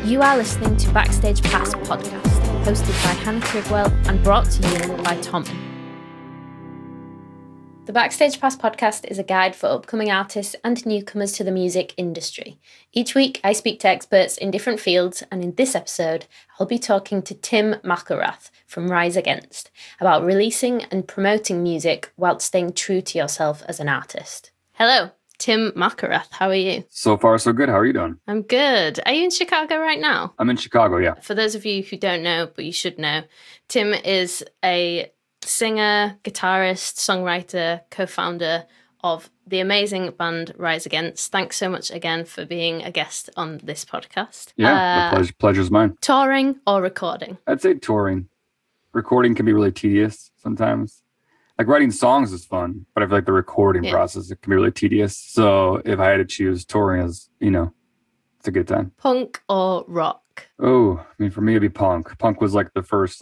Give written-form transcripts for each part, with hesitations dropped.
You are listening to Backstage Pass podcast, hosted by Hannah Trigwell and brought to you by Tom. The Backstage Pass podcast is a guide for upcoming artists and newcomers to the music industry. Each week, I speak to experts in different fields, and in this episode, I'll be talking to Tim McIlrath from Rise Against about releasing and promoting music while staying true to yourself as an artist. Hello, Tim McIlrath. How are you? So far, so good. How are you doing? I'm good. Are you in Chicago right now? I'm in Chicago, yeah. For those of you who don't know, but you should know, Tim is a singer, guitarist, songwriter, co-founder of the amazing band Rise Against. Thanks so much again for being a guest on this podcast. Yeah, the pleasure's mine. Touring or recording? I'd say touring. Recording can be really tedious sometimes. Like writing songs is fun, but I feel like the recording process, it can be really tedious. So if I had to choose, touring is, it's a good time. Punk or rock? Oh, I mean, for me, it'd be punk. Punk was like the first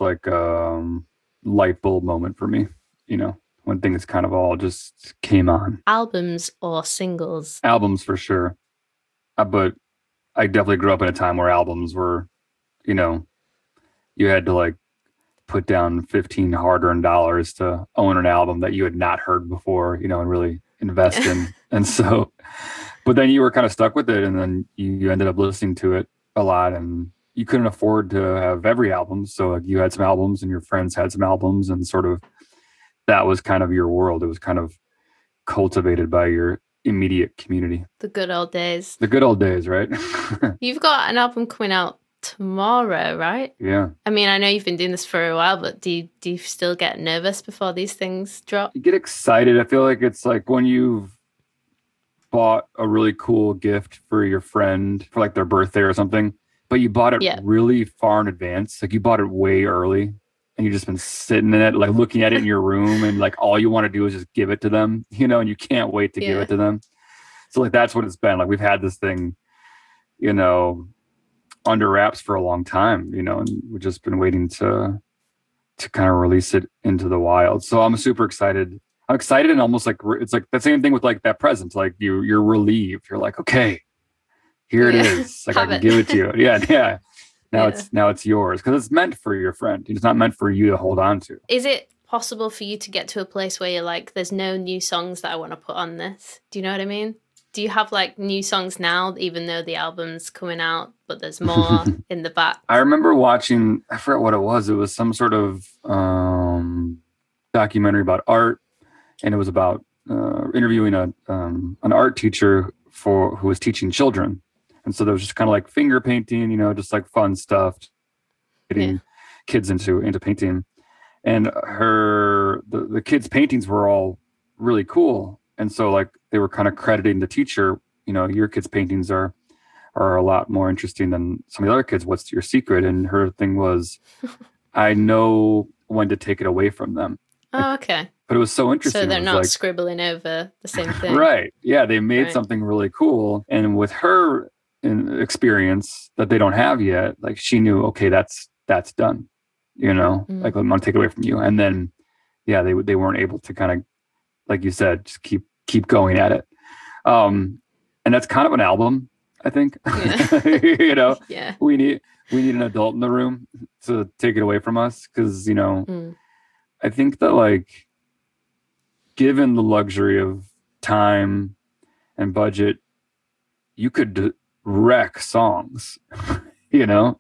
light bulb moment for me, when things kind of all just came on. Albums or singles? Albums for sure. But I definitely grew up in a time where albums were, you had to put down $15 hard-earned dollars to own an album that you had not heard before, and really invest in. And so, but then you were kind of stuck with it, and then you ended up listening to it a lot, and you couldn't afford to have every album. So you had some albums and your friends had some albums, and sort of that was kind of your world. It was kind of cultivated by your immediate community. The good old days. The good old days, right? You've got an album coming out tomorrow, right? Yeah. I mean, I know you've been doing this for a while, but do you still get nervous before these things drop? You get excited. I feel like it's like when you've bought a really cool gift for your friend for their birthday or something, but you bought it really far in advance. Like you bought it way early and you've just been sitting in it, looking at it in your room, and all you want to do is just give it to them, and you can't wait to give it to them. So that's what it's been. We've had this thing, under wraps for a long time, and we've just been waiting to kind of release it into the wild. So I'm super excited. I'm excited, and almost it's like the same thing with that present. You're relieved. You're like, okay, here it is. I can give it to you. Yeah. Now it's yours because it's meant for your friend. It's not meant for you to hold on to. Is it possible for you to get to a place where you're like, there's no new songs that I want to put on this? Do you know what I mean? Do you have new songs now, even though the album's coming out, but there's more in the back? I remember watching, I forgot what it was. It was some sort of documentary about art. And it was about interviewing an art teacher who was teaching children. And so there was just kind of finger painting, just fun stuff, getting kids into painting. And the kids' paintings were all really cool. And so they were kind of crediting the teacher, your kids' paintings are a lot more interesting than some of the other kids. What's your secret? And her thing was, I know when to take it away from them. Oh, okay. But it was so interesting. So they're not scribbling over the same thing. Right. Yeah. They made something really cool. And with her experience that they don't have yet, she knew, okay, that's done, I'm going to take it away from you. And then, they weren't able to kind of, like you said, just keep going at it. And that's kind of an album, I think. Yeah. We need an adult in the room to take it away from us. Cause I think that given the luxury of time and budget, you could wreck songs, Yeah.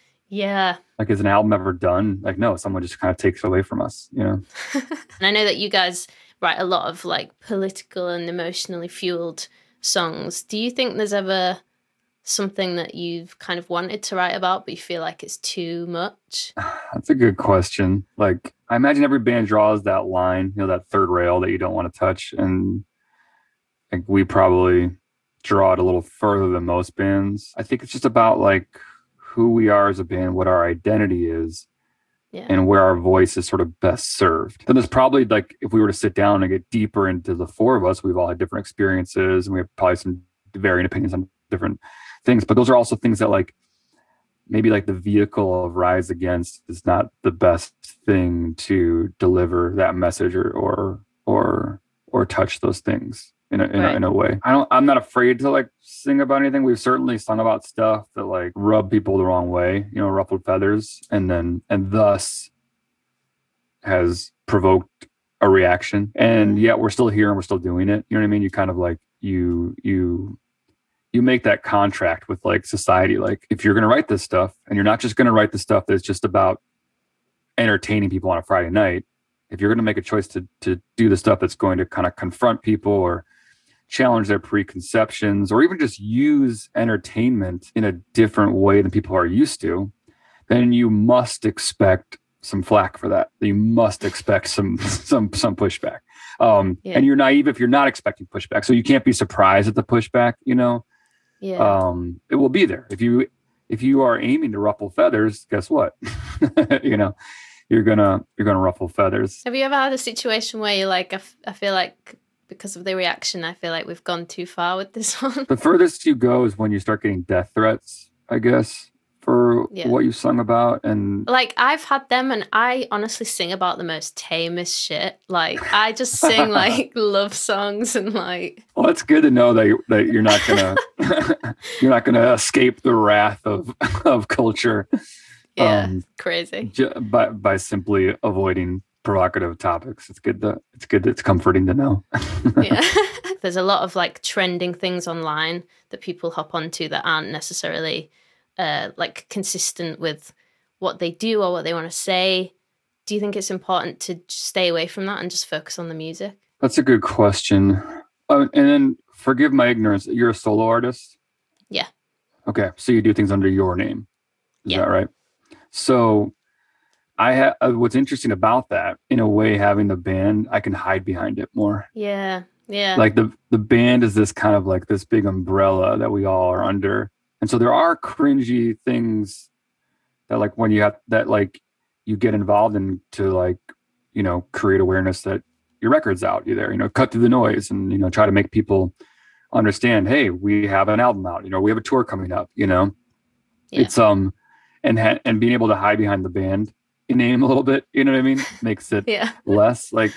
Is an album ever done? No, someone just kind of takes it away from us, And I know that you guys write a lot of political and emotionally fueled songs. Do you think there's ever something that you've kind of wanted to write about, but you feel like it's too much? That's a good question. I imagine every band draws that line, that third rail that you don't want to touch. And we probably draw it a little further than most bands. I think it's just about who we are as a band, what our identity is. Yeah. And where our voice is sort of best served. Then there's probably if we were to sit down and get deeper into the four of us, we've all had different experiences and we have probably some varying opinions on different things. But those are also things that maybe the vehicle of Rise Against is not the best thing to deliver that message or touch those things. in a way. I'm not afraid to like sing about anything. We've certainly sung about stuff that like rub people the wrong way, ruffled feathers, and thus has provoked a reaction. And yet we're still here and we're still doing it. You know what I mean? You kind of like you make that contract with like society. Like if you're going to write this stuff, and you're not just going to write the stuff that's just about entertaining people on a Friday night, if you're going to make a choice to do the stuff that's going to kind of confront people or challenge their preconceptions, or even just use entertainment in a different way than people are used to, then you must expect some flack for that. You must expect some pushback. And you're naive if you're not expecting pushback. So you can't be surprised at the pushback, it will be there. If you are aiming to ruffle feathers, guess what? You're gonna ruffle feathers. Have you ever had a situation where you're like, I feel like because of the reaction, I feel like we've gone too far with this one? The furthest you go is when you start getting death threats, I guess, for what you sung about. And like I've had them, and I honestly sing about the most tamest shit. Like I just sing like love songs and like. Well, it's good to know that you're not gonna you're not gonna escape the wrath of culture. Yeah, crazy. By simply avoiding provocative topics. It's comforting to know. Yeah. There's a lot of like trending things online that people hop onto that aren't necessarily like consistent with what they do or what they want to say. Do you think it's important to stay away from that and just focus on the music? That's a good question. And then forgive my ignorance. You're a solo artist? Yeah. Okay. So you do things under your name. Is that right? So what's interesting about that, in a way, having the band, I can hide behind it more. Yeah. Yeah. Like the band is this kind of like this big umbrella that we all are under. And so there are cringy things that like when you have that, like you get involved in to like, create awareness that your record's out, you there, cut through the noise and, try to make people understand, hey, we have an album out, we have a tour coming up, it's, and being able to hide behind the band name a little bit, you know what I mean? Makes it less like,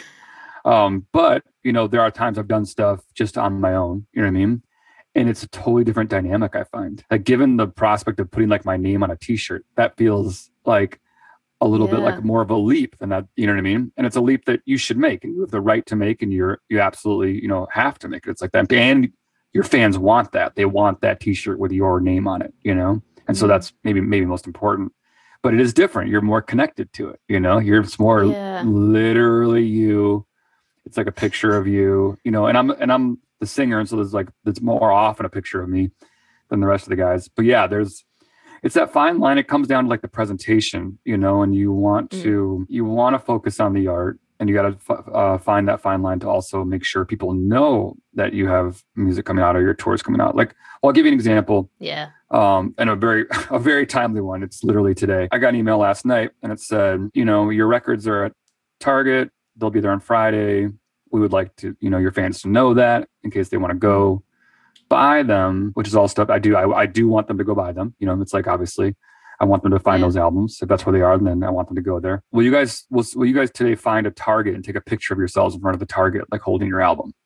but there are times I've done stuff just on my own, you know what I mean? And it's a totally different dynamic, I find. Like given the prospect of putting like my name on a t-shirt, that feels like a little bit like more of a leap than that, you know what I mean? And it's a leap that you should make and you have the right to make, and you absolutely, have to make it. It's like that. And your fans want that. They want that t-shirt with your name on it, And so that's maybe most important. But it is different. You're more connected to it, It's more literally you. It's like a picture of you, and I'm the singer, and so there's more often a picture of me than the rest of the guys. But yeah, it's that fine line. It comes down to like the presentation, and you want to focus on the art, and you got to find that fine line to also make sure people know that you have music coming out or your tours coming out. Like, well, I'll give you an example. Yeah. And a very timely one. It's literally today. I got an email last night and it said, your records are at Target. They'll be there on Friday. We would like to, your fans to know that in case they want to go buy them, which is all stuff I do. I do want them to go buy them. It's like, obviously I want them to find those albums. If that's where they are, then I want them to go there. Will you guys today find a Target and take a picture of yourselves in front of the Target, like holding your album?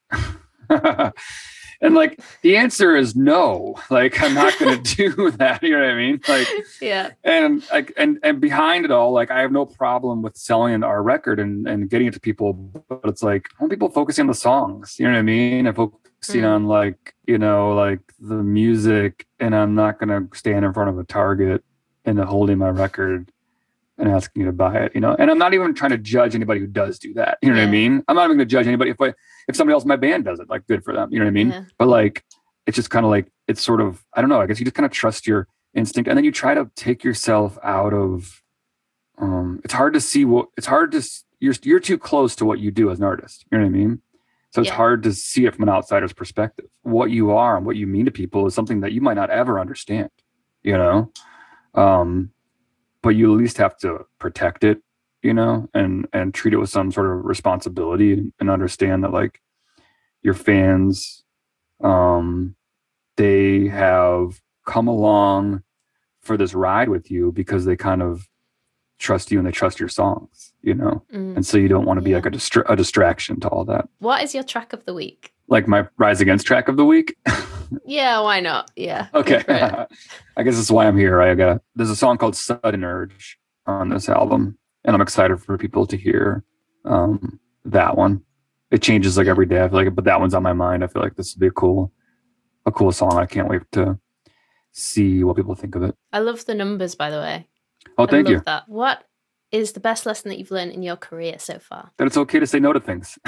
And like the answer is no. Like I'm not going to do that. You know what I mean? Like And like and behind it all, like I have no problem with selling our record and getting it to people, but it's like I want people focusing on the songs. You know what I mean? And focusing on like like the music. And I'm not going to stand in front of a Target and holding my record and asking you to buy it. And I'm not even trying to judge anybody who does do that. You know what I mean? I'm not even going to judge anybody if somebody else in my band does it, like good for them. You know what I mean? Yeah. But like, it's just kind of like, it's sort of, I don't know, I guess you just kind of trust your instinct and then you try to take yourself out of, it's hard to see you're too close to what you do as an artist. You know what I mean? So it's hard to see it from an outsider's perspective. What you are and what you mean to people is something that you might not ever understand, but you at least have to protect it, and treat it with some sort of responsibility and understand that like your fans, they have come along for this ride with you because they kind of trust you and they trust your songs, and so you don't want to be like a distraction to all that. What is your track of the week? like my Rise Against track of the week? Yeah, why not? Yeah. Okay. I guess that's why I'm here. There's a song called Sudden Urge on this album, and I'm excited for people to hear that one. It changes like every day. I feel like, but that one's on my mind. I feel like this would be a cool song. I can't wait to see what people think of it. I love the numbers, by the way. Oh, thank you. That. What is the best lesson that you've learned in your career so far? That it's okay to say no to things.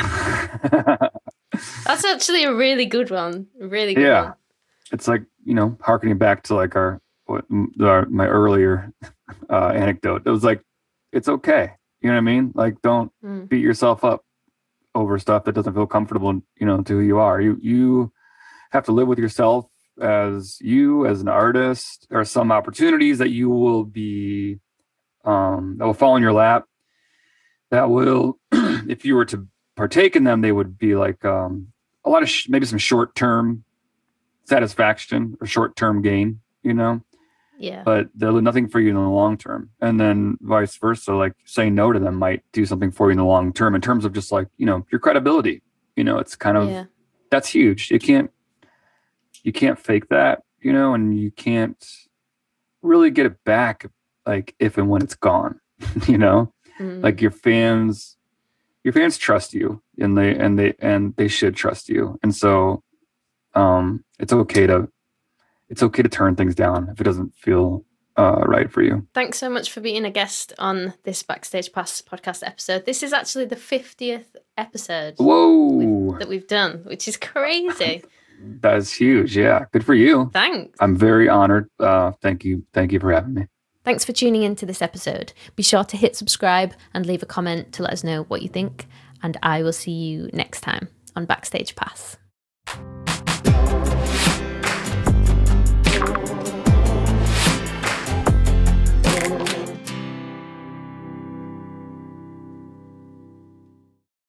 That's actually a really good one. Really good one. It's like, harkening back to like my earlier anecdote. It was like, it's okay. You know what I mean? Like, don't beat yourself up over stuff that doesn't feel comfortable, to who you are. You have to live with yourself as an artist. There are some opportunities that you will be, that will fall in your lap. That will, if you were to partake in them, they would be like a lot of maybe some short-term satisfaction or short-term gain, Yeah. But they'll do nothing for you in the long term. And then vice versa, like saying no to them might do something for you in the long term in terms of just like, your credibility. It's kind of, that's huge. You can't fake that, and you can't really get it back, like if and when it's gone, like your fans trust you, and they should trust you. And so it's okay to turn things down if it doesn't feel right for you. Thanks so much for being a guest on this Backstage Pass podcast episode. This is actually the 50th episode that we've done, which is crazy. That is huge. Yeah. Good for you. Thanks. I'm very honored. Thank you. Thank you for having me. Thanks for tuning into this episode. Be sure to hit subscribe and leave a comment to let us know what you think. And I will see you next time on Backstage Pass.